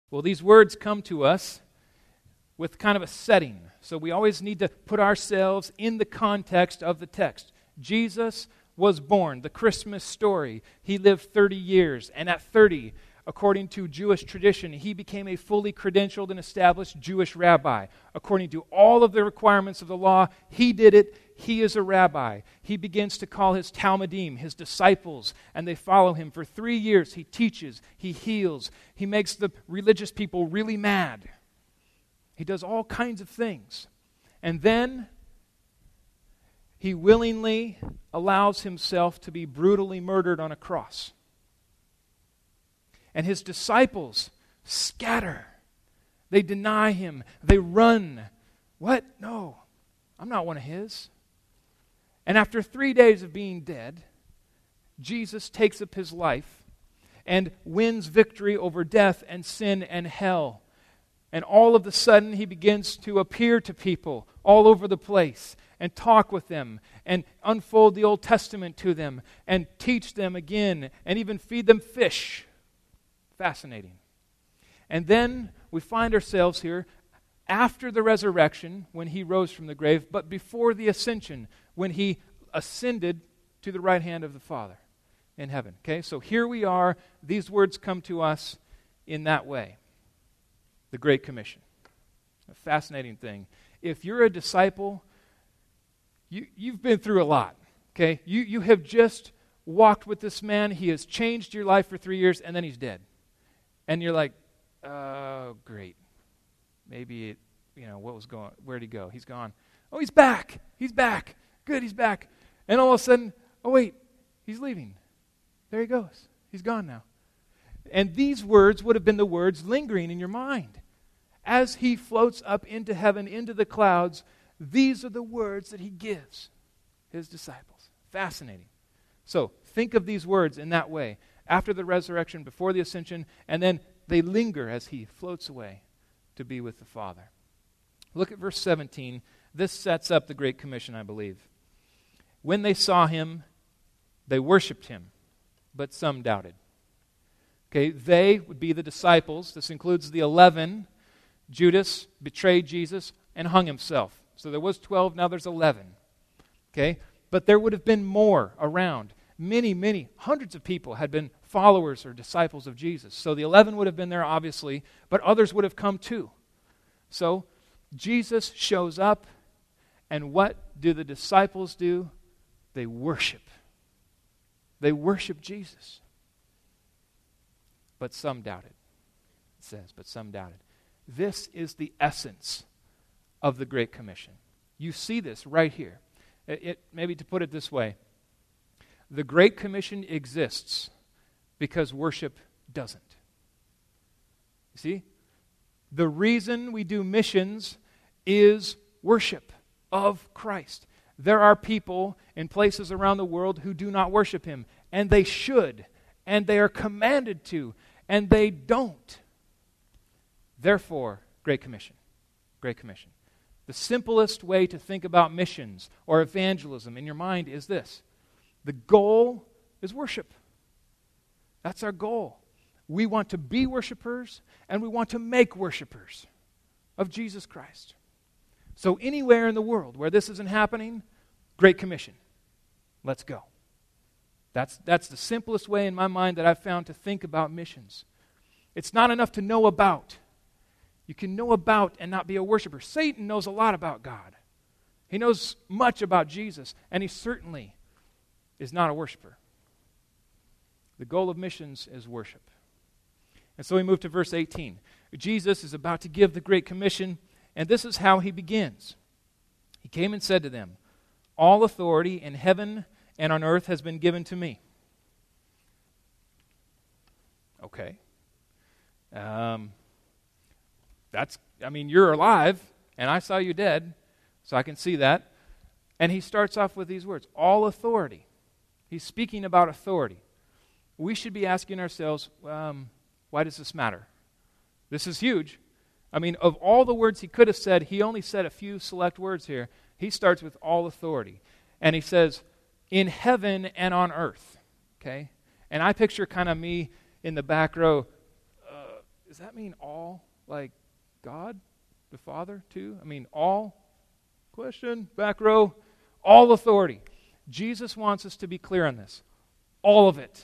Well, these words come to us with kind of a setting. So we always need to put ourselves in the context of the text. Jesus was born, the Christmas story. He lived 30 years, and at 30, according to Jewish tradition, he became a fully credentialed and established Jewish rabbi. According to all of the requirements of the law, he did it. He is a rabbi. He begins to call his Talmudim, his disciples, and they follow him. For 3 years, he teaches, he heals, he makes the religious people really mad. He does all kinds of things. And then he willingly allows himself to be brutally murdered on a cross. And his disciples scatter. They deny him. They run. What? No, I'm not one of his. And after 3 days of being dead, Jesus takes up his life and wins victory over death and sin and hell. And all of a sudden, he begins to appear to people all over the place and talk with them and unfold the Old Testament to them and teach them again and even feed them fish. Fascinating. And then we find ourselves here after the resurrection, when he rose from the grave, but before the ascension, when he ascended to the right hand of the Father in heaven. Okay, so here we are. These words come to us in that way. The Great Commission. A fascinating thing. If you're a disciple, you've been through a lot. Okay, you have just walked with this man. He has changed your life for 3 years, and then he's dead. And you're like, oh, great. Maybe where'd he go? He's gone. Oh, he's back. He's back. Good, he's back. And all of a sudden, oh wait, he's leaving. There he goes. He's gone now. And these words would have been the words lingering in your mind. As he floats up into heaven, into the clouds, these are the words that he gives his disciples. Fascinating. So think of these words in that way. After the resurrection, before the ascension, and then they linger as he floats away to be with the Father. Look at verse 17. This sets up the Great Commission, I believe. When they saw him, they worshipped him, but some doubted. Okay, they would be the disciples. This includes the 11. Judas betrayed Jesus and hung himself. So there was 12, now there's 11. Okay, but there would have been more around. Many, hundreds of people had been followers or disciples of Jesus. So the 11 would have been there, obviously, but others would have come too. So Jesus shows up, and what do the disciples do? They worship. They worship Jesus. But some doubted. It says, but some doubted. This is the essence of the Great Commission. You see this right here. Maybe to put it this way, the Great Commission exists because worship doesn't. You see? The reason we do missions is worship of Christ. There are people in places around the world who do not worship him, and they should, and they are commanded to, and they don't. Therefore, Great Commission. Great Commission. The simplest way to think about missions or evangelism in your mind is this. The goal is worship. That's our goal. We want to be worshipers, and we want to make worshipers of Jesus Christ. So anywhere in the world where this isn't happening, Great Commission. Let's go. That's the simplest way in my mind that I've found to think about missions. It's not enough to know about. You can know about and not be a worshiper. Satan knows a lot about God. He knows much about Jesus, and he certainly is not a worshiper. The goal of missions is worship. And so we move to verse 18. Jesus is about to give the Great Commission, and this is how he begins. He came and said to them, all authority in heaven and on earth has been given to me. Okay. You're alive, and I saw you dead, so I can see that. And he starts off with these words, all authority. He's speaking about authority. We should be asking ourselves, why does this matter? This is huge. Of all the words he could have said, he only said a few select words here. He starts with all authority. And he says, in heaven and on earth. Okay? And I picture kind of me in the back row. does that mean all? Like God, the Father, too? I mean, all? Question, back row. All authority. Jesus wants us to be clear on this. All of it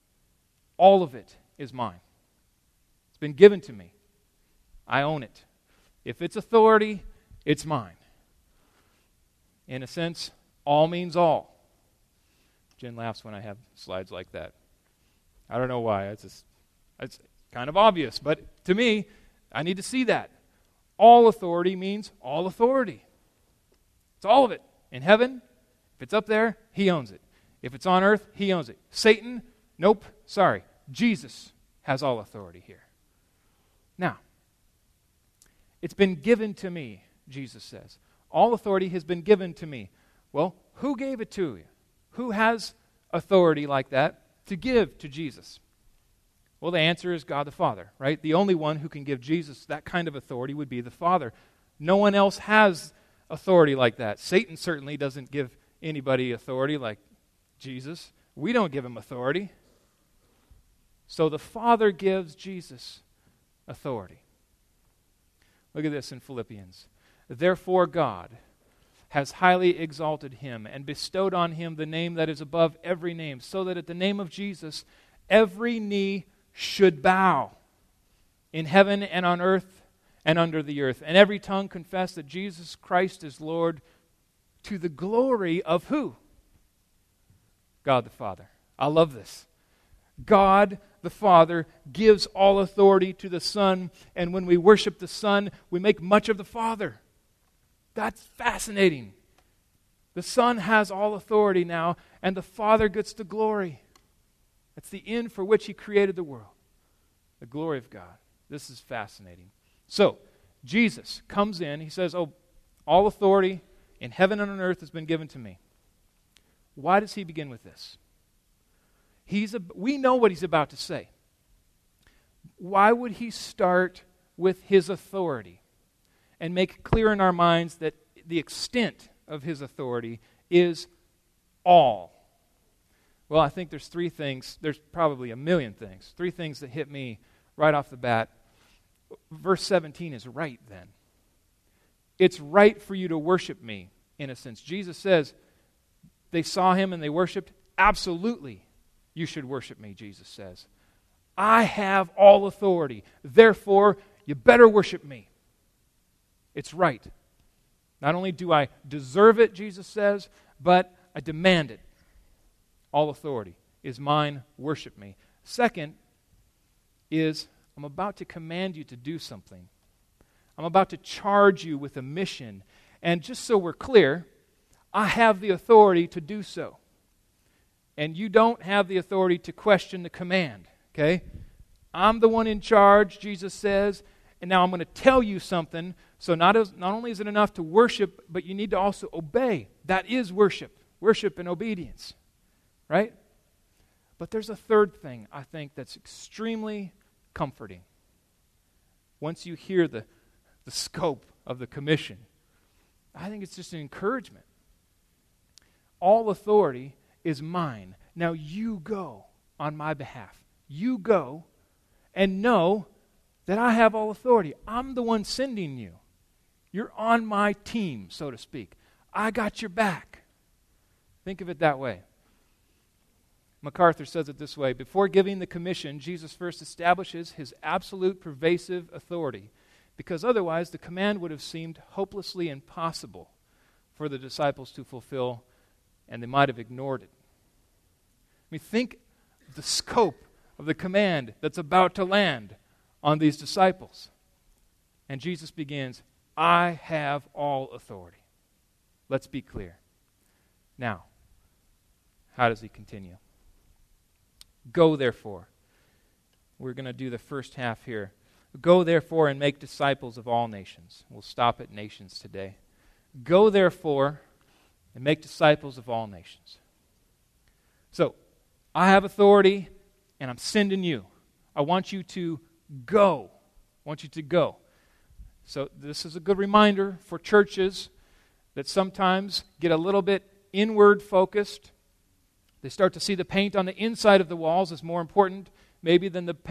is mine. It's been given to me. I own it. If it's authority, it's mine. In a sense, all means all. Jen laughs when I have slides like that. I don't know why. It's kind of obvious, but to me, I need to see that. All authority means all authority. It's all of it. In heaven, if it's up there, He owns it. If it's on earth, He owns it. Satan, nope, sorry. Jesus has all authority here. Now, it's been given to me, Jesus says. All authority has been given to me. Well, who gave it to you? Who has authority like that to give to Jesus? Well, the answer is God the Father, right? The only one who can give Jesus that kind of authority would be the Father. No one else has authority like that. Satan certainly doesn't give anybody authority like Jesus. We don't give him authority. So the Father gives Jesus authority. Look at this in Philippians. Therefore God has highly exalted him and bestowed on him the name that is above every name, so that at the name of Jesus every knee should bow in heaven and on earth and under the earth, and every tongue confess that Jesus Christ is Lord, to the glory of who? God the Father. I love this. God the Father gives all authority to the Son, and when we worship the Son, we make much of the Father. That's fascinating. The Son has all authority now, and the Father gets the glory. That's the end for which He created the world. The glory of God. This is fascinating. So, Jesus comes in. He says, all authority in heaven and on earth has been given to me. Why does He begin with this? We know what He's about to say. Why would He start with His authority and make clear in our minds that the extent of His authority is all? Well, I think there's three things. There's probably a million things. Three things that hit me right off the bat. Verse 17 is right then. It's right for you to worship me, in a sense. Jesus says, they saw Him and they worshiped. Absolutely, you should worship me, Jesus says. I have all authority. Therefore, you better worship me. It's right. Not only do I deserve it, Jesus says, but I demand it. All authority is mine. Worship me. Second is, I'm about to command you to do something. I'm about to charge you with a mission. And just so we're clear, I have the authority to do so. And you don't have the authority to question the command. Okay? I'm the one in charge, Jesus says, and now I'm going to tell you something. So not only is it enough to worship, but you need to also obey. That is worship. Worship and obedience. Right? But there's a third thing, I think, that's extremely comforting. Once you hear the scope of the commission, I think it's just an encouragement. All authority is mine. Now you go on my behalf. You go and know that I have all authority. I'm the one sending you. You're on my team, so to speak. I got your back. Think of it that way. MacArthur says it this way: before giving the commission, Jesus first establishes His absolute pervasive authority, because otherwise the command would have seemed hopelessly impossible for the disciples to fulfill, and they might have ignored it. I mean, think of the scope of the command that's about to land on these disciples. And Jesus begins, I have all authority. Let's be clear. Now, how does He continue? Go, therefore. We're going to do the first half here. Go, therefore, and make disciples of all nations. We'll stop at nations today. Go, therefore, and make disciples of all nations. So, I have authority, and I'm sending you. I want you to go. I want you to go. So, this is a good reminder for churches that sometimes get a little bit inward focused. They start to see the paint on the inside of the walls as more important maybe than the paint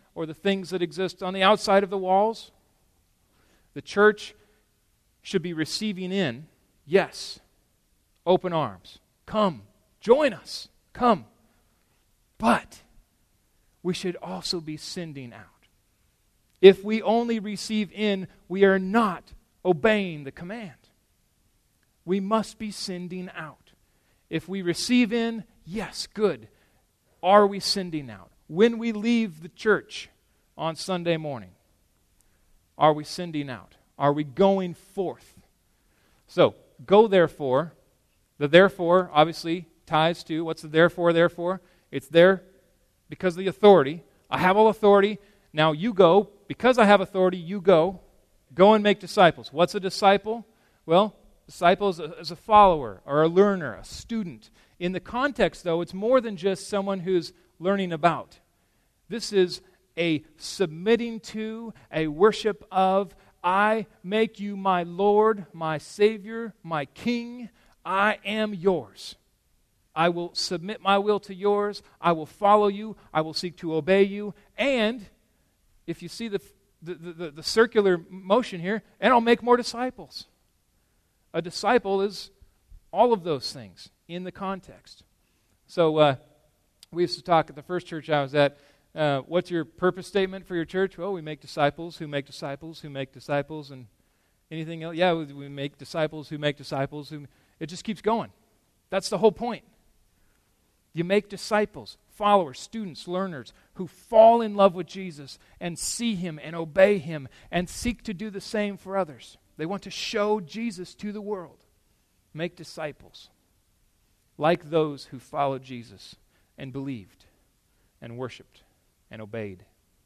or the things that exist on the outside of the walls. The church should be receiving in, yes, open arms. Come, join us, come. But we should also be sending out. If we only receive in, we are not obeying the command. We must be sending out. If we receive in, yes, good. Are we sending out? When we leave the church on Sunday morning, are we sending out? Are we going forth? So, go therefore. The therefore obviously ties to, what's the therefore? It's there because of the authority. I have all authority. Now you go. Because I have authority, you go. Go and make disciples. What's a disciple? Well, disciple is a follower or a learner, a student. In the context, though, it's more than just someone who's learning about. This is a submitting to, a worship of, I make you my Lord, my Savior, my King. I am yours. I will submit my will to yours. I will follow you. I will seek to obey you. And if you see the circular motion here, and I'll make more disciples. A disciple is all of those things in the context. So we used to talk at the first church I was at, what's your purpose statement for your church? Well, we make disciples who make disciples who make disciples, and anything else? Yeah, we make disciples who make disciples. It just keeps going. That's the whole point. You make disciples, followers, students, learners who fall in love with Jesus and see Him and obey Him and seek to do the same for others. They want to show Jesus to the world. Make disciples like those who followed Jesus and believed and worshiped and obeyed.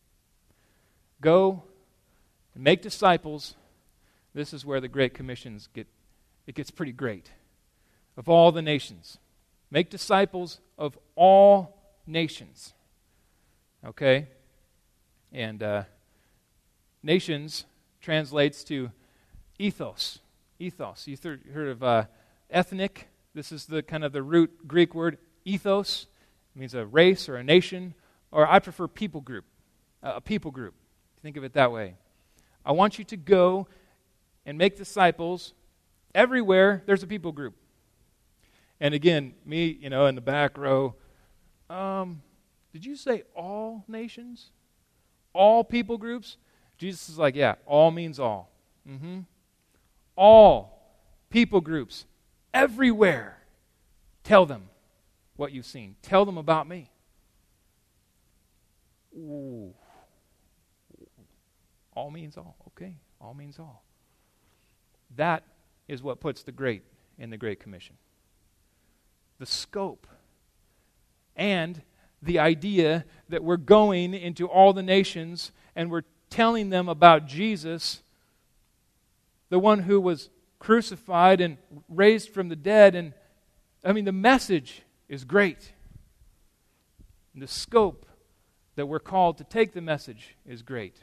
Go and make disciples. This is where the Great Commissions gets pretty great. Of all the nations. Make disciples of all nations. Okay? And nations translates to ethos. Ethos. You heard of ethnic? This is the kind of the root Greek word ethos. It means a race or a nation. Or I prefer people group. A people group. Think of it that way. I want you to go and make disciples everywhere there's a people group. And again, me, in the back row, did you say all nations? All people groups? Jesus is like, yeah, all means all. Mm-hmm. All people groups, everywhere. Tell them what you've seen. Tell them about me. Ooh. All means all. Okay, all means all. That is what puts the great in the Great Commission. The scope and the idea that we're going into all the nations and we're telling them about Jesus, the one who was crucified and raised from the dead. And the message is great. And the scope that we're called to take the message is great.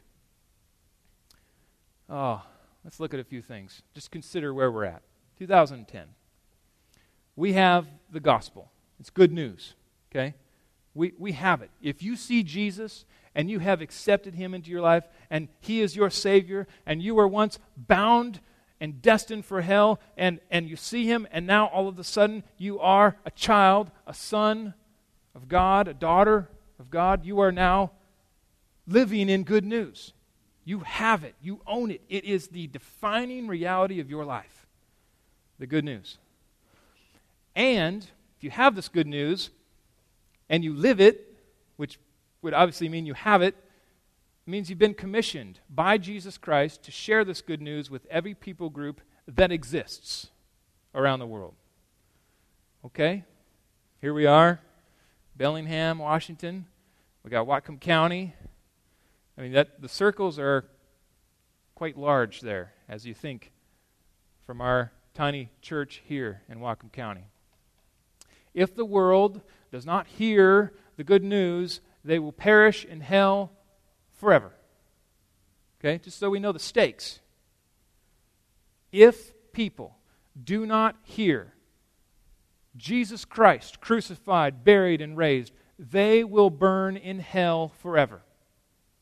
Let's look at a few things. Just consider where we're at. 2010. We have the gospel. It's good news, okay? We have it. If you see Jesus and you have accepted Him into your life and He is your Savior and you were once bound and destined for hell and you see Him and now all of a sudden you are a child, a son of God, a daughter of God, you are now living in good news. You have it. You own it. It is the defining reality of your life. The good news. And if you have this good news and you live it, which would obviously mean you have it, it means you've been commissioned by Jesus Christ to share this good news with every people group that exists around the world. Okay? Here we are, Bellingham, Washington. We got Whatcom County. The circles are quite large there, as you think from our tiny church here in Whatcom County. If the world does not hear the good news, they will perish in hell forever. Okay, just so we know the stakes. If people do not hear Jesus Christ crucified, buried, and raised, they will burn in hell forever.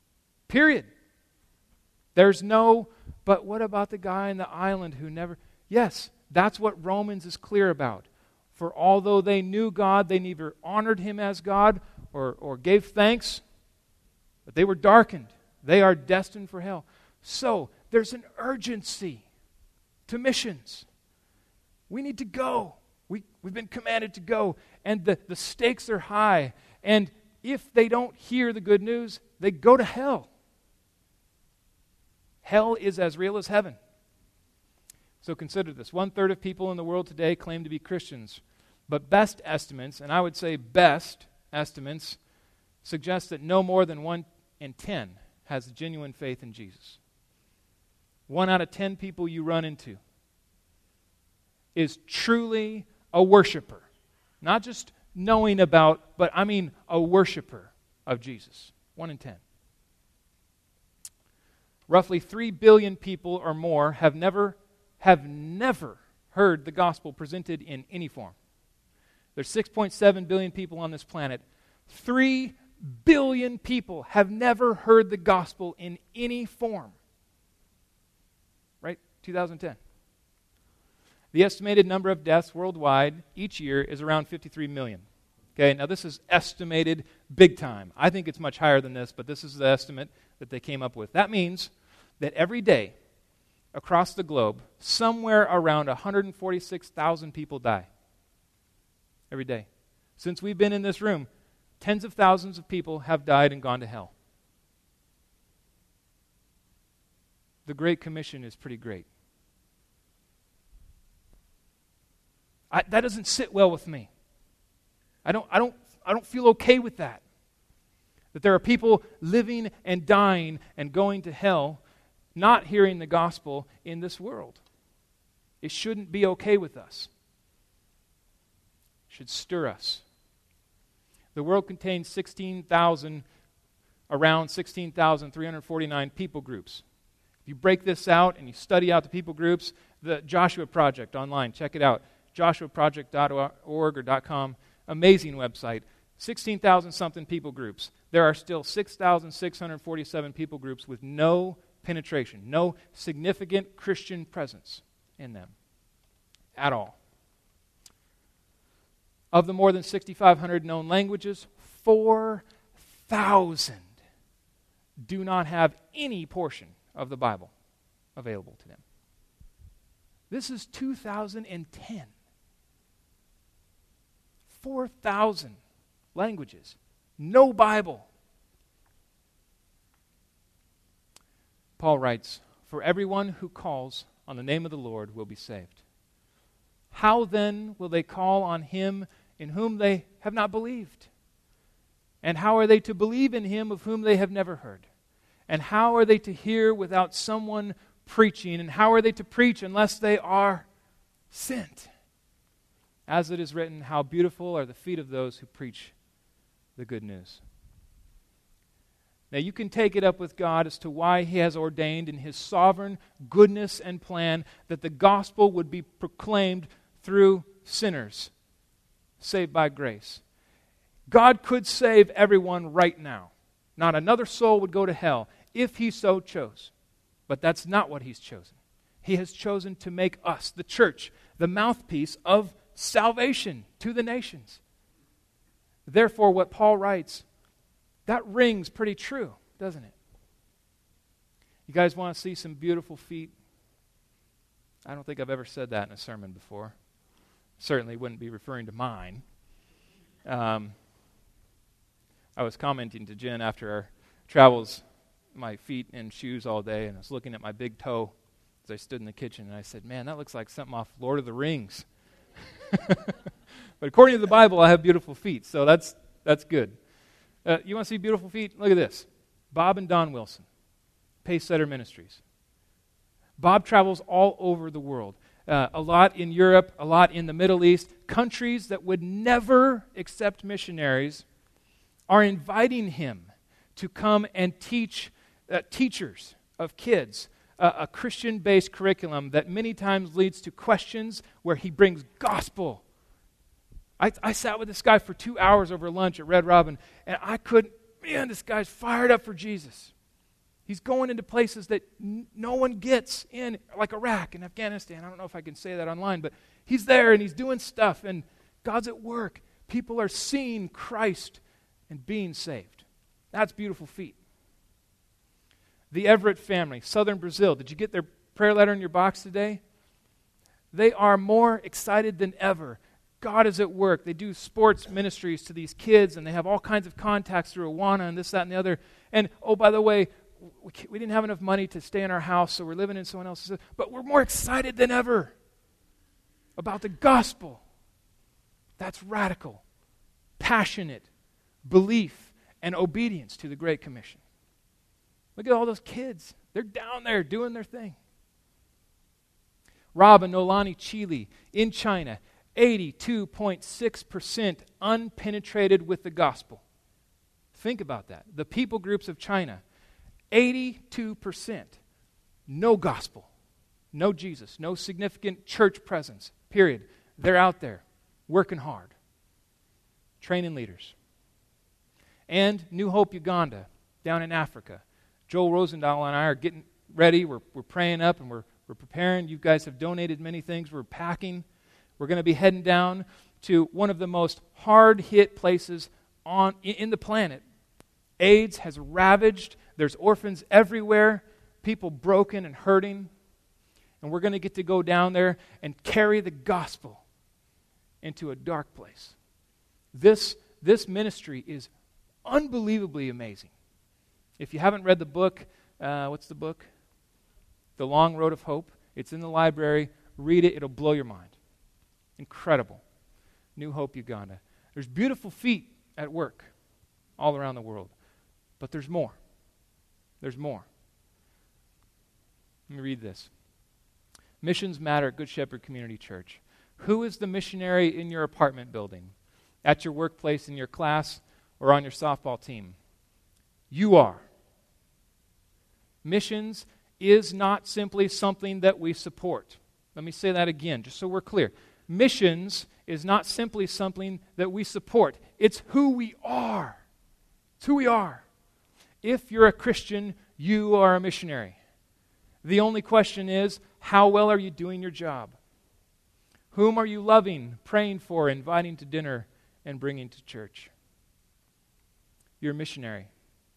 Period. There's no, but what about the guy in the island who never... Yes, that's what Romans is clear about. For although they knew God, they neither honored him as God or gave thanks, but they were darkened. They are destined for hell. So, there's an urgency to missions. We need to go. We've been commanded to go. And the stakes are high. And if they don't hear the good news, they go to hell. Hell is as real as heaven. So consider this. 1/3 of people in the world today claim to be Christians. But best estimates, and I would say best estimates, suggest that no more than 1 in 10 has genuine faith in Jesus. 1 out of 10 people you run into is truly a worshiper. Not just knowing about, but I mean a worshiper of Jesus. 1 in 10. Roughly 3 billion people or more have never heard the gospel presented in any form. There's 6.7 billion people on this planet. 3 billion people have never heard the gospel in any form. Right? 2010. The estimated number of deaths worldwide each year is around 53 million. Okay, now this is estimated big time. I think it's much higher than this, but this is the estimate that they came up with. That means that every day across the globe, somewhere around 146,000 people die. Every day. Since we've been in this room, tens of thousands of people have died and gone to hell. The Great Commission is pretty great. That doesn't sit well with me. I don't feel okay with that. That there are people living and dying and going to hell, not hearing the gospel in this world. It shouldn't be okay with us. It should stir us. The world contains around 16,349 people groups. If you break this out and you study out the people groups, the Joshua Project online, check it out, joshuaproject.org or .com, amazing website, 16,000-something people groups. There are still 6,647 people groups with no penetration, no significant Christian presence in them at all. Of the more than 6,500 known languages, 4,000 do not have any portion of the Bible available to them. This is 2010. 4,000 languages. No Bible. Paul writes, "For everyone who calls on the name of the Lord will be saved. How then will they call on him in whom they have not believed? And how are they to believe in him of whom they have never heard? And how are they to hear without someone preaching? And how are they to preach unless they are sent? As it is written, how beautiful are the feet of those who preach the good news." Now you can take it up with God as to why he has ordained in his sovereign goodness and plan that the gospel would be proclaimed through sinners saved by grace. God could save everyone right now. Not another soul would go to hell if he so chose. But that's not what he's chosen. He has chosen to make us, the church, the mouthpiece of salvation to the nations. Therefore, what Paul writes, that rings pretty true, doesn't it? You guys want to see some beautiful feet? I don't think I've ever said that in a sermon before. Certainly wouldn't be referring to mine. I was commenting to Jen after our travels, my feet in shoes all day, and I was looking at my big toe as I stood in the kitchen, and I said, man, that looks like something off Lord of the Rings. But according to the Bible, I have beautiful feet, so that's good. You want to see beautiful feet? Look at this. Bob and Don Wilson, Pacesetter Ministries. Bob travels all over the world. A lot in Europe, a lot in the Middle East. Countries that would never accept missionaries are inviting him to come and teach teachers of kids a Christian-based curriculum that many times leads to questions where he brings gospel. I sat with this guy for 2 hours over lunch at Red Robin, and this guy's fired up for Jesus. He's going into places that no one gets in, like Iraq and Afghanistan. I don't know if I can say that online, but he's there and he's doing stuff, and God's at work. People are seeing Christ and being saved. That's beautiful feet. The Everett family, southern Brazil. Did you get their prayer letter in your box today? They are more excited than ever. God is at work. They do sports ministries to these kids, and they have all kinds of contacts through Awana and this, that, and the other. And, oh, by the way, we didn't have enough money to stay in our house, so we're living in someone else's. But we're more excited than ever about the gospel. That's radical, passionate belief and obedience to the Great Commission. Look at all those kids. They're down there doing their thing. Rob and Nolani Chile in China, 82.6% unpenetrated with the gospel. Think about that. The people groups of China, 82%. No gospel, no Jesus, no significant church presence, period. They're out there working hard, training leaders. And New Hope Uganda, down in Africa. Joel Rosendahl and I are getting ready. We're praying up and we're preparing. You guys have donated many things. We're packing. We're going to be heading down to one of the most hard-hit places in the planet. AIDS has ravaged. There's orphans everywhere, people broken and hurting. And we're going to get to go down there and carry the gospel into a dark place. This ministry is unbelievably amazing. If you haven't read the book, what's the book? The Long Road of Hope. It's in the library. Read it. It'll blow your mind. Incredible. New Hope Uganda. There's beautiful feet at work all around the world. But there's more. There's more. Let me read this. Missions matter at Good Shepherd Community Church. Who is the missionary in your apartment building, at your workplace, in your class, or on your softball team? You are. Missions is not simply something that we support. Let me say that again, just so we're clear. Missions is not simply something that we support. It's who we are. It's who we are. If you're a Christian, you are a missionary. The only question is, how well are you doing your job? Whom are you loving, praying for, inviting to dinner, and bringing to church? You're a missionary.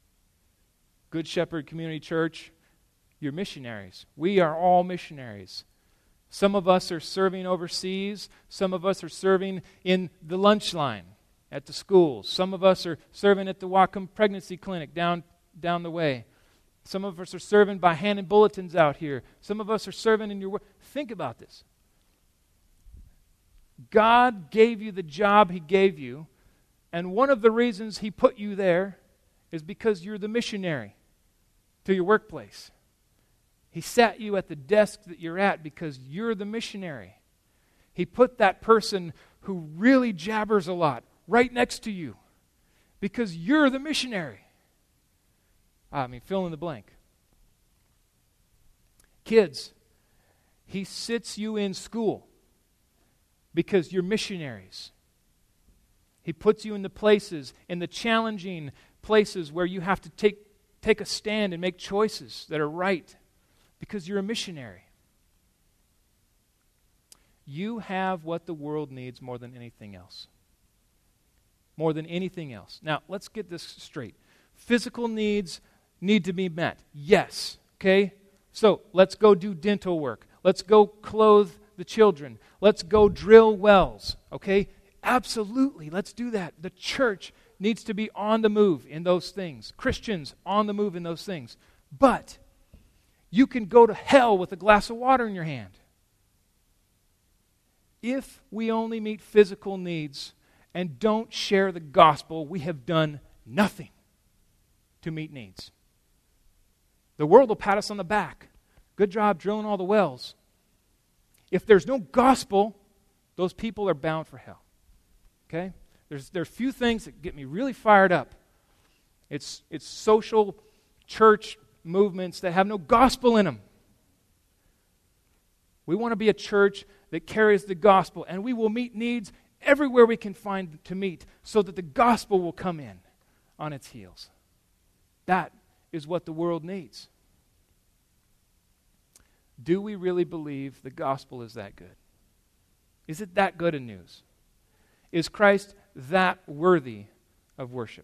Good Shepherd Community Church, you're missionaries. We are all missionaries. Some of us are serving overseas. Some of us are serving in the lunch line at the schools. Some of us are serving at the Whatcom Pregnancy Clinic down the way. Some of us are serving by handing bulletins out here. Some of us are serving in your work. Think about this. God gave you the job He gave you, and one of the reasons He put you there is because you're the missionary to your workplace. He sat you at the desk that you're at because you're the missionary. He put that person who really jabbers a lot right next to you because you're the missionary. Fill in the blank. Kids, He sits you in school because you're missionaries. He puts you in the places, in the challenging places where you have to take a stand and make choices that are right because you're a missionary. You have what the world needs more than anything else. More than anything else. Now, let's get this straight. Physical needs need to be met. Yes. Okay? So, let's go do dental work. Let's go clothe the children. Let's go drill wells. Okay? Absolutely. Let's do that. The church needs to be on the move in those things. Christians on the move in those things. But you can go to hell with a glass of water in your hand. If we only meet physical needs and don't share the gospel, we have done nothing to meet needs. The world will pat us on the back. Good job drilling all the wells. If there's no gospel, those people are bound for hell. Okay? There's a few things that get me really fired up. It's social church movements that have no gospel in them. We want to be a church that carries the gospel, and we will meet needs everywhere we can find to meet so that the gospel will come in on its heels. That is what the world needs. Do we really believe the gospel is that good? Is it that good a news? Is Christ that worthy of worship?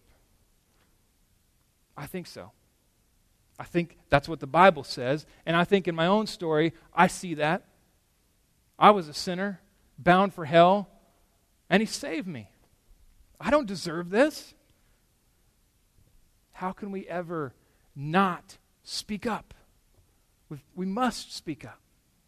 I think so. I think that's what the Bible says, and I think in my own story, I see that. I was a sinner, bound for hell, and He saved me. I don't deserve this. How can we ever not speak up? We must speak up.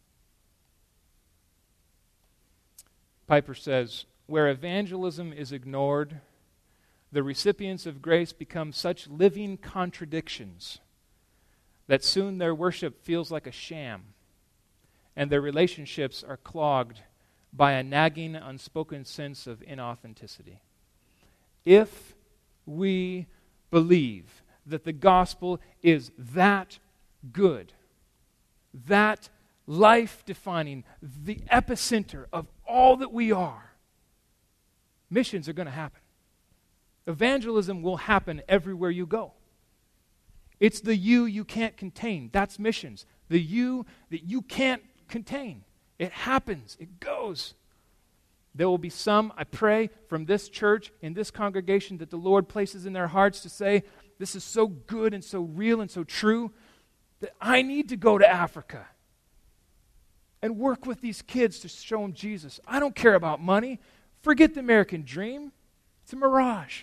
Piper says, where evangelism is ignored, the recipients of grace become such living contradictions that soon their worship feels like a sham, and their relationships are clogged by a nagging, unspoken sense of inauthenticity. If we believe that the gospel is that good, that life-defining, the epicenter of all that we are, missions are going to happen. Evangelism will happen everywhere you go. It's the you can't contain. That's missions. The you that you can't contain. It happens. It goes. There will be some, I pray, from this church, in this congregation, that the Lord places in their hearts to say, this is so good and so real and so true that I need to go to Africa and work with these kids to show them Jesus. I don't care about money. Forget the American dream. It's a mirage.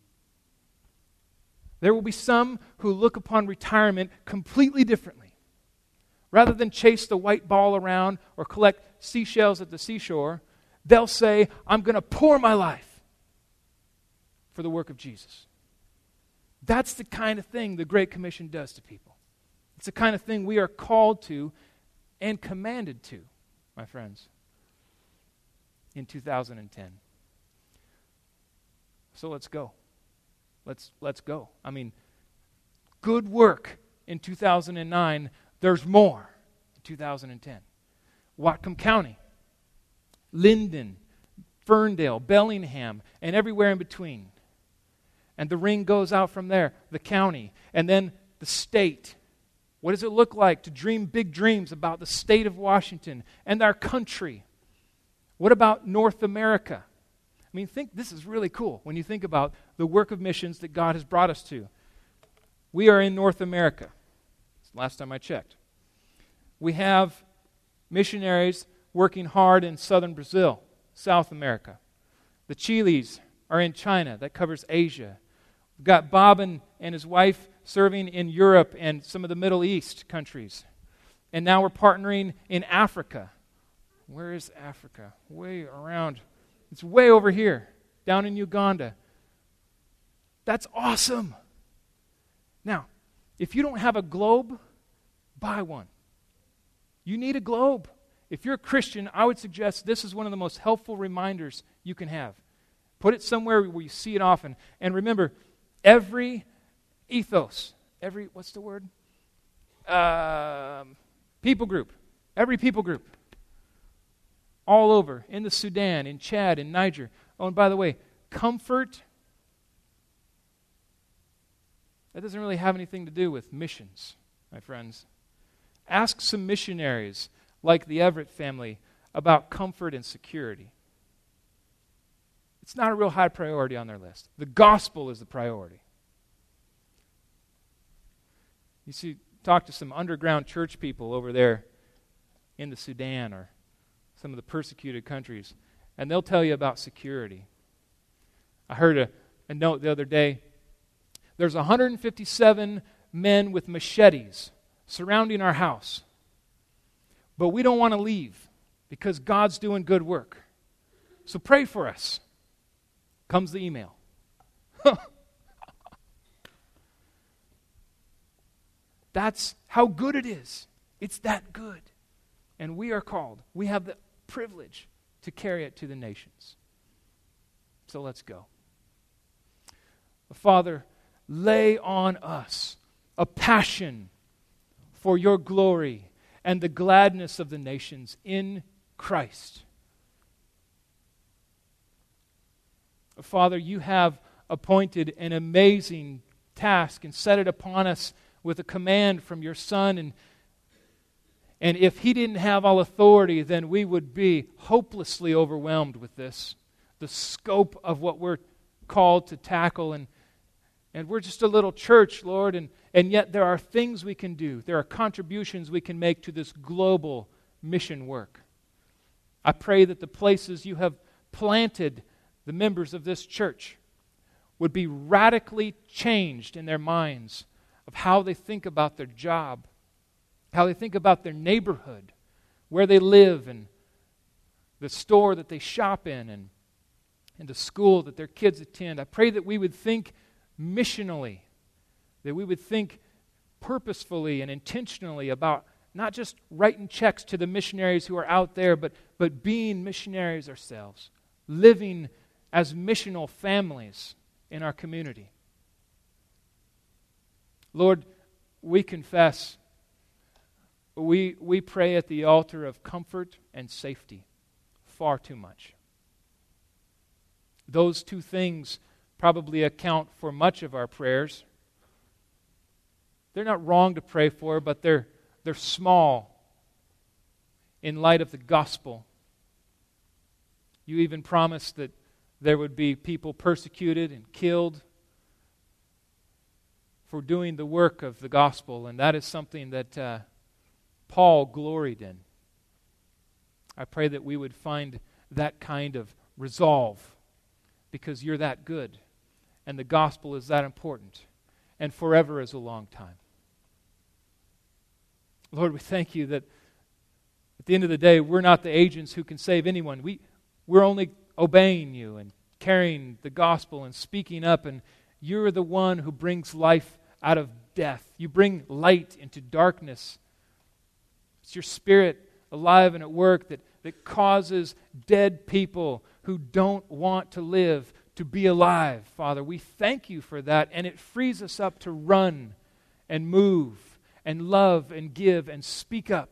There will be some who look upon retirement completely differently. Rather than chase the white ball around or collect seashells at the seashore, they'll say, I'm going to pour my life for the work of Jesus. That's the kind of thing the Great Commission does to people. It's the kind of thing we are called to and commanded to, my friends, in 2010. So let's go. Let's go. I mean, good work in 2009. There's more in 2010. Whatcom County, Linden, Ferndale, Bellingham, and everywhere in between. And the ring goes out from there, the county, and then the state. What does it look like to dream big dreams about the state of Washington and our country? What about North America? I mean, this is really cool when you think about the work of missions that God has brought us to. We are in North America. Last time I checked. We have missionaries working hard in southern Brazil, South America. The Chiles are in China. That covers Asia. We've got Bob and his wife serving in Europe and some of the Middle East countries. And now we're partnering in Africa. Where is Africa? Way around. It's way over here, down in Uganda. That's awesome. Now, if you don't have a globe, buy one. You need a globe. If you're a Christian, I would suggest this is one of the most helpful reminders you can have. Put it somewhere where you see it often. And remember, every ethos, what's the word? People group. Every people group. All over, in the Sudan, in Chad, in Niger. Oh, and by the way, comfort, that doesn't really have anything to do with missions, my friends. Ask some missionaries, like the Everett family, about comfort and security. It's not a real high priority on their list. The gospel is the priority. You see, talk to some underground church people over there in the Sudan or some of the persecuted countries, and they'll tell you about security. I heard a note the other day. There's 157 men with machetes surrounding our house, but we don't want to leave because God's doing good work. So pray for us. Comes the email. That's how good it is. It's that good. And we are called. We have the privilege to carry it to the nations. So let's go. Father, lay on us a passion for your glory and the gladness of the nations in Christ. Father, you have appointed an amazing task and set it upon us with a command from your Son. And if he didn't have all authority, then we would be hopelessly overwhelmed with this, the scope of what we're called to tackle. And we're just a little church, Lord, and yet there are things we can do. There are contributions we can make to this global mission work. I pray that the places you have planted the members of this church would be radically changed in their minds of how they think about their job, how they think about their neighborhood, where they live, and the store that they shop in, and the school that their kids attend. I pray that we would think missionally, that we would think purposefully and intentionally about not just writing checks to the missionaries who are out there, but being missionaries ourselves, living as missional families in our community. Lord, we confess, we pray at the altar of comfort and safety far too much. Those two things probably account for much of our prayers. They're not wrong to pray for, but they're small in light of the gospel. You even promised that there would be people persecuted and killed for doing the work of the gospel, and that is something that Paul gloried in. I pray that we would find that kind of resolve, because you're that good, and the gospel is that important, and forever is a long time. Lord, we thank you that at the end of the day, we're not the agents who can save anyone. We're only obeying you and carrying the gospel and speaking up, and you're the one who brings life out of death. You bring light into darkness. It's your Spirit alive and at work that causes dead people who don't want to live to be alive, Father. We thank you for that, and it frees us up to run and move and love and give and speak up.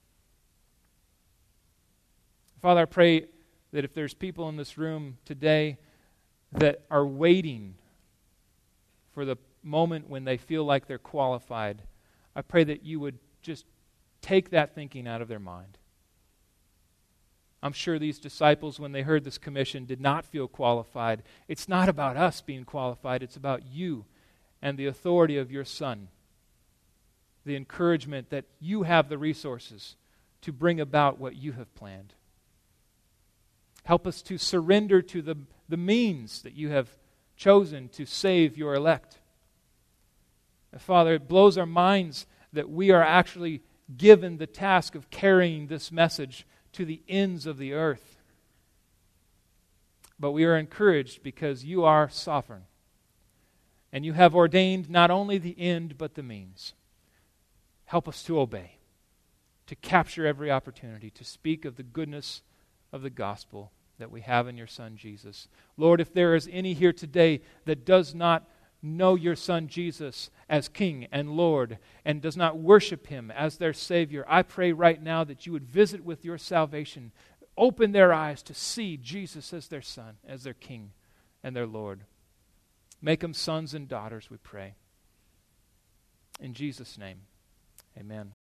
Father, I pray that if there's people in this room today that are waiting for the moment when they feel like they're qualified, I pray that you would just take that thinking out of their mind. I'm sure these disciples, when they heard this commission, did not feel qualified. It's not about us being qualified. It's about you and the authority of your Son. The encouragement that you have the resources to bring about what you have planned. Help us to surrender to the means that you have chosen to save your elect. Father, it blows our minds that we are actually given the task of carrying this message to the ends of the earth. But we are encouraged because you are sovereign. And you have ordained not only the end, but the means. Help us to obey, to capture every opportunity, to speak of the goodness of the gospel that we have in your Son, Jesus. Lord, if there is any here today that does not know your Son, Jesus, as King and Lord, and does not worship him as their Savior, I pray right now that you would visit with your salvation, open their eyes to see Jesus as their Son, as their King and their Lord. Make them sons and daughters, we pray. In Jesus' name, amen.